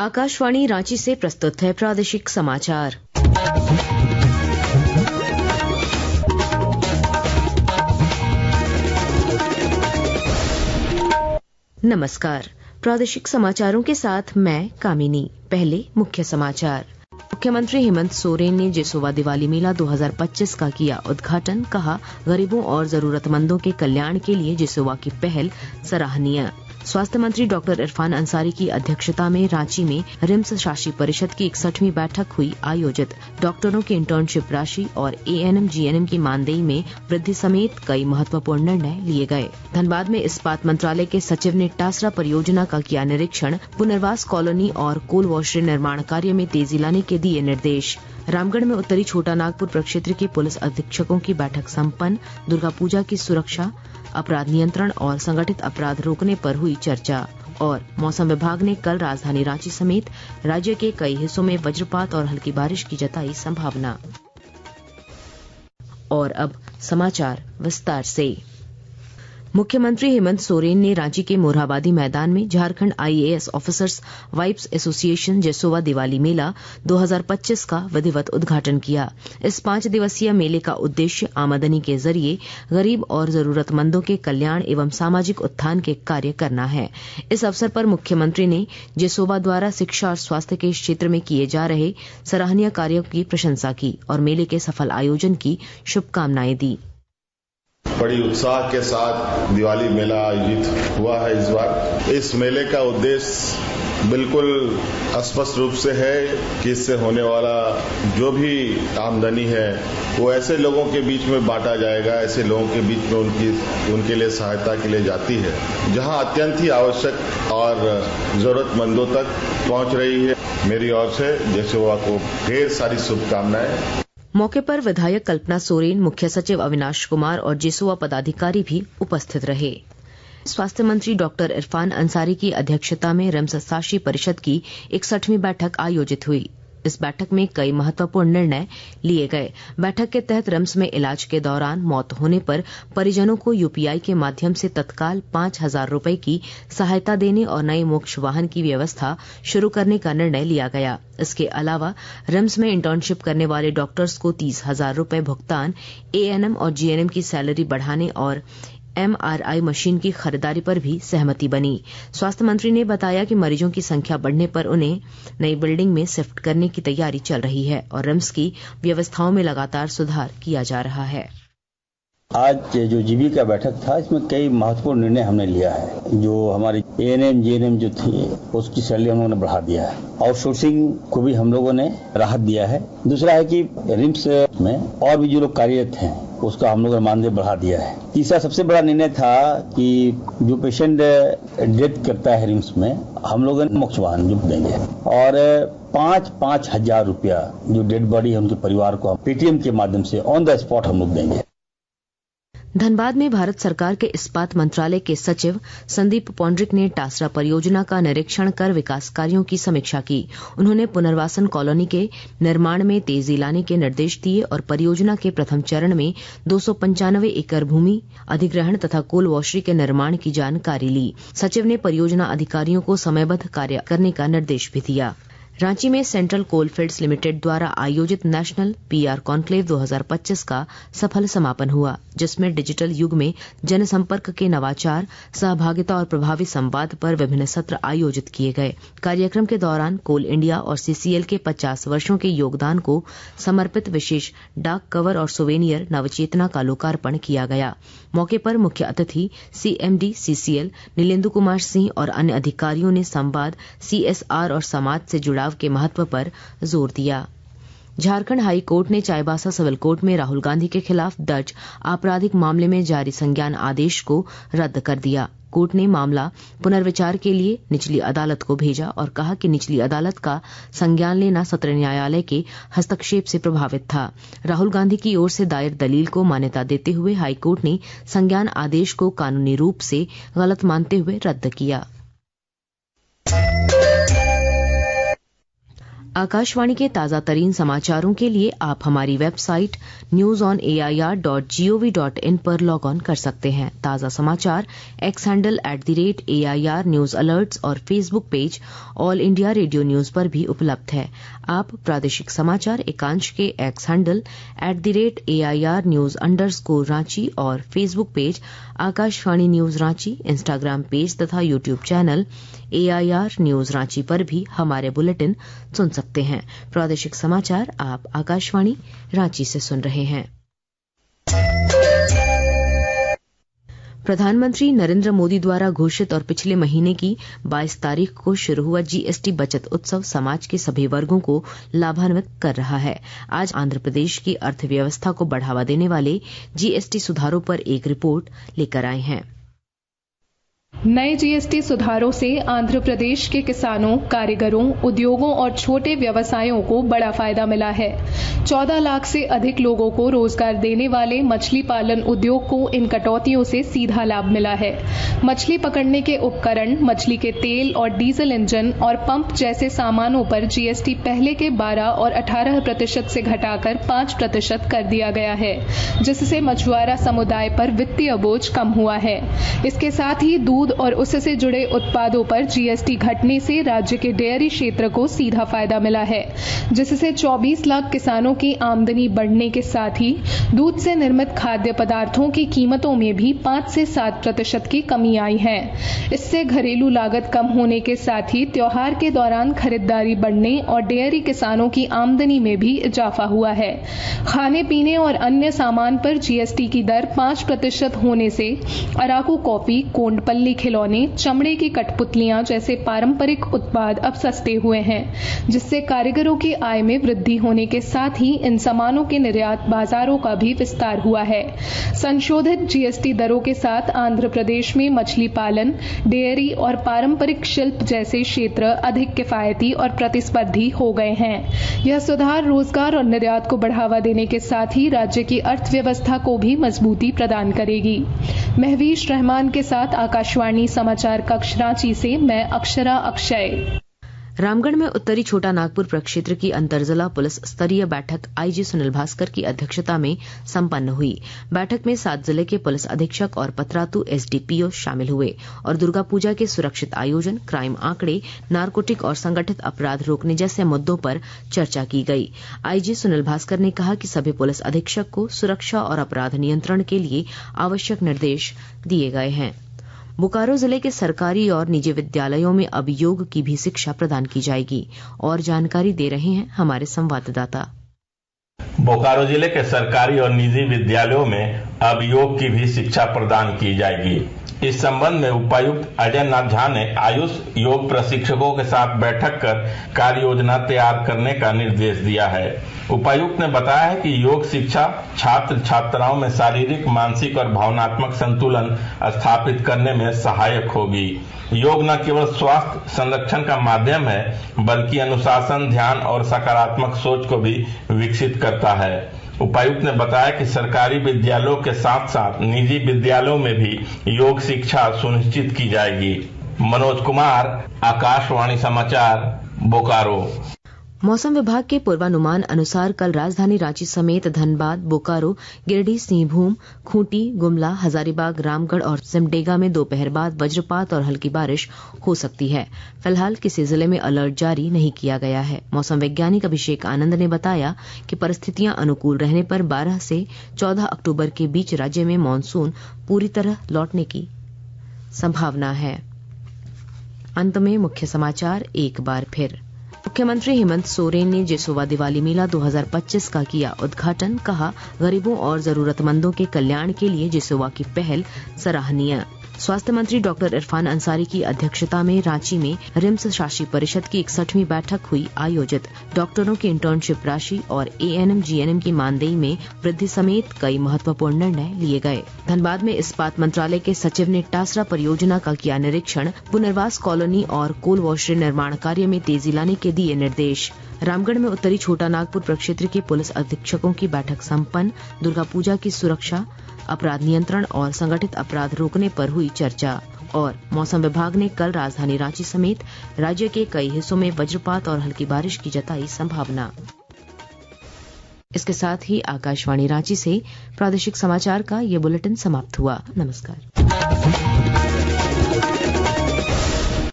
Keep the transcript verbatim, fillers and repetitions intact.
आकाशवाणी रांची से प्रस्तुत है प्रादेशिक समाचार। नमस्कार, प्रादेशिक समाचारों के साथ मैं कामिनी। पहले मुख्य समाचार। मुख्यमंत्री हेमंत सोरेन ने जेसोवा दिवाली मेला दो हज़ार पच्चीस का किया उद्घाटन। कहा, गरीबों और जरूरतमंदों के कल्याण के लिए जेसोवा की पहल सराहनीय। स्वास्थ्य मंत्री डॉक्टर इरफान अंसारी की अध्यक्षता में रांची में रिम्स शासी परिषद की इकसठवीं बैठक हुई आयोजित। डॉक्टरों की इंटर्नशिप राशि और एएनएम जीएनएम की मानदेय में वृद्धि समेत कई महत्वपूर्ण निर्णय लिए गए। धनबाद में इस्पात मंत्रालय के सचिव ने टासरा परियोजना का किया निरीक्षण। पुनर्वास कॉलोनी और कोल वॉशरी निर्माण कार्य में तेजी लाने के दिए निर्देश। रामगढ़ में उत्तरी छोटा नागपुर प्रक्षेत्र के पुलिस अधीक्षकों की बैठक संपन्न। दुर्गा पूजा की सुरक्षा, अपराध नियंत्रण और संगठित अपराध रोकने पर हुई चर्चा। और मौसम विभाग ने कल राजधानी रांची समेत राज्य के कई हिस्सों में वज्रपात और हल्की बारिश की जताई संभावना। और अब समाचार विस्तार से। मुख्यमंत्री हेमंत सोरेन ने रांची के मोरहाबादी मैदान में Jharkhand IAS officers wives association जेसोवा दिवाली मेला दो हज़ार पच्चीस का विधिवत उद्घाटन किया। इस पांच दिवसीय मेले का उद्देश्य आमदनी के जरिए गरीब और जरूरतमंदों के कल्याण एवं सामाजिक उत्थान के कार्य करना है। इस अवसर पर मुख्यमंत्री ने जेसोवा द्वारा शिक्षा और स्वास्थ्य के क्षेत्र में किए जा रहे सराहनीय कार्यों की प्रशंसा की और मेले के सफल आयोजन की शुभकामनाएं दी। बड़ी उत्साह के साथ दिवाली मेला आयोजित हुआ है इस बार। इस मेले का उद्देश्य बिल्कुल स्पष्ट रूप से है कि इससे होने वाला जो भी आमदनी है वो ऐसे लोगों के बीच में बांटा जाएगा, ऐसे लोगों के बीच में उनकी उनके लिए सहायता के लिए जाती है जहां अत्यंत ही आवश्यक और जरूरतमंदों तक पहुंच रही है। मेरी ओर से जेसोवा को ढेर सारी शुभकामनाएं। मौके पर विधायक कल्पना सोरेन, मुख्य सचिव अविनाश कुमार और जेसोवा पदाधिकारी भी उपस्थित रहे। स्वास्थ्य मंत्री डॉक्टर इरफान अंसारी की अध्यक्षता में रिम्स शासी परिषद की इकसठवीं बैठक आयोजित हुई। इस बैठक में कई महत्वपूर्ण निर्णय लिए गए। बैठक के तहत रिम्स में इलाज के दौरान मौत होने पर परिजनों को यूपीआई के माध्यम से तत्काल पांच हजार रूपये की सहायता देने और नए मोक्ष वाहन की व्यवस्था शुरू करने का निर्णय लिया गया। इसके अलावा रिम्स में इंटर्नशिप करने वाले डॉक्टर्स को तीस हजार रूपये भुगतान, एएनएम और जीएनएम की सैलरी बढ़ाने और एमआरआई मशीन की खरीदारी पर भी सहमति बनी। स्वास्थ्य मंत्री ने बताया कि मरीजों की संख्या बढ़ने पर उन्हें नई बिल्डिंग में शिफ्ट करने की तैयारी चल रही है और रिम्स की व्यवस्थाओं में लगातार सुधार किया जा रहा है। आज जो जीबी का बैठक था, इसमें कई महत्वपूर्ण निर्णय हमने लिया है। जो हमारी एएनएम जीएनएम जो थी उसकी सैलरी हम लोगों ने बढ़ा दिया है। आउटसोर्सिंग को भी हम लोगों ने राहत दिया है। दूसरा है कि रिम्स में और भी जो लोग कार्यरत हैं उसका हम लोगों ने मानदेय बढ़ा दिया है। तीसरा सबसे बड़ा निर्णय था कि जो पेशेंट डेथ करता है रिम्स में, हम लोगों ने मोक्ष वाहन जो देंगे और पांच पांच हजार रुपया जो डेड बॉडी है उनके परिवार को पेटीएम के माध्यम से ऑन द स्पॉट हम लोग देंगे। धनबाद में भारत सरकार के इस्पात मंत्रालय के सचिव संदीप पौंड्रिक ने टासरा परियोजना का निरीक्षण कर विकास कार्यों की समीक्षा की। उन्होंने पुनर्वासन कॉलोनी के निर्माण में तेजी लाने के निर्देश दिए और परियोजना के प्रथम चरण में दो सौ पंचानवे एकड़ भूमि अधिग्रहण तथा कोल वॉशरी के निर्माण की जानकारी ली। सचिव ने परियोजना अधिकारियों को समयबद्ध कार्य करने का निर्देश भी दिया। रांची में सेंट्रल कोलफील्ड्स लिमिटेड द्वारा आयोजित नेशनल पीआर कॉन्क्लेव दो हज़ार पच्चीस का सफल समापन हुआ, जिसमें डिजिटल युग में जनसंपर्क के नवाचार, सहभागिता और प्रभावी संवाद पर विभिन्न सत्र आयोजित किए गए। कार्यक्रम के दौरान कोल इंडिया और सीसीएल के पचास वर्षों के योगदान को समर्पित विशेष डाक कवर और सोवेनियर नवचेतना का लोकार्पण किया गया। मौके पर मुख्य अतिथि सीएमडी सीसीएल नीलेंदु कुमार सिंह और अन्य अधिकारियों ने संवाद, सीएसआर और समाज से जुड़ाव के महत्व पर जोर दिया। झारखंड हाई कोर्ट ने चाईबासा सिविल कोर्ट में राहुल गांधी के खिलाफ दर्ज आपराधिक मामले में जारी संज्ञान आदेश को रद्द कर दिया। कोर्ट ने मामला पुनर्विचार के लिए निचली अदालत को भेजा और कहा कि निचली अदालत का संज्ञान लेना सत्र न्यायालय के हस्तक्षेप से प्रभावित था। राहुल गांधी की ओर से दायर दलील को मान्यता देते हुए हाईकोर्ट ने संज्ञान आदेश को कानूनी रूप से गलत मानते हुए रद्द किया। आकाशवाणी के ताजा तरीन समाचारों के लिए आप हमारी website news on A I R dot G O V dot I पर लॉग ऑन कर सकते हैं। ताजा समाचार X handle at the rate A I R news alerts और Facebook page All India Radio news पर भी उपलब्ध है। आप प्रादेशिक समाचार एकांश के X handle at the rate A I R news underscore Ranchi और Facebook page Akashvani news Ranchi, Instagram page तथा YouTube channel A I R news Ranchi पर भी हमारे बुलेटिन सुन सकते हैं। प्रादेशिक समाचार आप आकाशवाणी रांची से सुन रहे हैं। प्रधानमंत्री नरेंद्र मोदी द्वारा घोषित और पिछले महीने की बाईस तारीख को शुरू हुआ जी एस टी बचत उत्सव समाज के सभी वर्गों को लाभान्वित कर रहा है। आज आंध्र प्रदेश की अर्थव्यवस्था को बढ़ावा देने वाले जी एस टी सुधारों पर एक रिपोर्ट लेकर आए हैं। नए जी एस टी सुधारों से आंध्र प्रदेश के किसानों, कारीगरों, उद्योगों और छोटे व्यवसायों को बड़ा फायदा मिला है। चौदह लाख से अधिक लोगों को रोजगार देने वाले मछली पालन उद्योग को इन कटौतियों से सीधा लाभ मिला है। मछली पकड़ने के उपकरण, मछली के तेल और डीजल इंजन और पंप जैसे सामानों पर जी एस टी पहले के बारह और अठारह प्रतिशत से घटाकर पांच प्रतिशत कर दिया गया है, जिससे मछुआरा समुदाय पर वित्तीय बोझ कम हुआ है। इसके साथ ही दूध और उससे जुड़े उत्पादों पर जी एस टी घटने से राज्य के डेयरी क्षेत्र को सीधा फायदा मिला है, जिससे चौबीस लाख किसानों की आमदनी बढ़ने के साथ ही दूध से निर्मित खाद्य पदार्थों की कीमतों में भी पाँच से सात प्रतिशत की कमी आई है। इससे घरेलू लागत कम होने के साथ ही त्योहार के दौरान खरीदारी बढ़ने और डेयरी किसानों की आमदनी में भी इजाफा हुआ है। खाने पीने और अन्य सामान पर जी एस टी की दर पाँच प्रतिशत होने से अराकू कॉफी, कोंडपल्ली खिलौने, चमड़े की कठपुतलियां जैसे पारंपरिक उत्पाद अब सस्ते हुए हैं, जिससे कारीगरों की आय में वृद्धि होने के साथ ही इन सामानों के निर्यात बाजारों का भी विस्तार हुआ है। संशोधित जी एस टी दरों के साथ आंध्र प्रदेश में मछली पालन, डेयरी और पारंपरिक शिल्प जैसे क्षेत्र अधिक किफायती और प्रतिस्पर्धी हो गए हैं। यह सुधार रोजगार और निर्यात को बढ़ावा देने के साथ ही राज्य की अर्थव्यवस्था को भी मजबूती प्रदान करेगी। महवीश रहमान के साथ आकाशवाणी समाचार कक्ष रांची से मैं अक्षरा अक्षय। रामगढ़ में उत्तरी छोटा नागपुर प्रक्षेत्र की अंतरजिला पुलिस स्तरीय बैठक आई जी सुनील भास्कर की अध्यक्षता में संपन्न हुई। बैठक में सात जिले के पुलिस अधीक्षक और Patratu S D P O शामिल हुए और दुर्गा पूजा के सुरक्षित आयोजन, क्राइम आंकड़े, नारकोटिक और संगठित अपराध रोकने जैसे मुद्दों पर चर्चा की गई। आई जी सुनील भास्कर ने कहा कि सभी पुलिस अधीक्षक को सुरक्षा और अपराध नियंत्रण के लिए आवश्यक निर्देश दिए गए हैं। बोकारो जिले के सरकारी और निजी विद्यालयों में अब योग की भी शिक्षा प्रदान की जाएगी और जानकारी दे रहे हैं हमारे संवाददाता। बोकारो जिले के सरकारी और निजी विद्यालयों में अब योग की भी शिक्षा प्रदान की जाएगी। इस संबंध में उपायुक्त अजय नाथ झा ने आयुष योग प्रशिक्षकों के साथ बैठक कर कार्य योजना तैयार करने का निर्देश दिया है। उपायुक्त ने बताया है कि योग शिक्षा छात्र छात्राओं में शारीरिक, मानसिक और भावनात्मक संतुलन स्थापित करने में सहायक होगी। योग न केवल स्वास्थ्य संरक्षण का माध्यम है, बल्कि अनुशासन, ध्यान और सकारात्मक सोच को भी विकसित करता है। उपायुक्त ने बताया कि सरकारी विद्यालयों के साथ साथ निजी विद्यालयों में भी योग शिक्षा सुनिश्चित की जाएगी। मनोज कुमार, आकाशवाणी समाचार, बोकारो। मौसम विभाग के पूर्वानुमान अनुसार कल राजधानी रांची समेत धनबाद, बोकारो, गिरिडीह, सिंहभूम, खूंटी, गुमला, हजारीबाग, रामगढ़ और सिमडेगा में दोपहर बाद वज्रपात और हल्की बारिश हो सकती है। फिलहाल किसी जिले में अलर्ट जारी नहीं किया गया है। मौसम वैज्ञानिक अभिषेक आनंद ने बताया कि परिस्थितियां अनुकूल रहने पर बारह से चौदह अक्टूबर के बीच राज्य में मानसून पूरी तरह लौटने की संभावना है। अंत में मुख्य समाचार एक बार फिर। मुख्यमंत्री हेमंत सोरेन ने जेसोवा दिवाली मेला दो हज़ार पच्चीस का किया उद्घाटन। कहा, गरीबों और जरूरतमंदों के कल्याण के लिए जेसोवा की पहल सराहनीय। स्वास्थ्य मंत्री डॉक्टर इरफान अंसारी की अध्यक्षता में रांची में रिम्स शासी परिषद की इकसठवीं बैठक हुई आयोजित। डॉक्टरों की इंटर्नशिप राशि और A N M G N M की मानदेय में वृद्धि समेत कई महत्वपूर्ण निर्णय लिए गए। धनबाद में इस्पात मंत्रालय के सचिव ने टासरा परियोजना का किया निरीक्षण। पुनर्वास कॉलोनी और कोल वॉशरी निर्माण कार्य में तेजी लाने के दिए निर्देश। रामगढ़ में उत्तरी छोटा नागपुर प्रक्षेत्र के पुलिस अधीक्षकों की बैठक संपन्न। दुर्गा पूजा की सुरक्षा, अपराध नियंत्रण और संगठित अपराध रोकने पर हुई चर्चा। और मौसम विभाग ने कल राजधानी रांची समेत राज्य के कई हिस्सों में वज्रपात और हल्की बारिश की जताई संभावना। इसके साथ ही आकाशवाणी रांची से प्रादेशिक समाचार का ये बुलेटिन समाप्त हुआ। नमस्कार।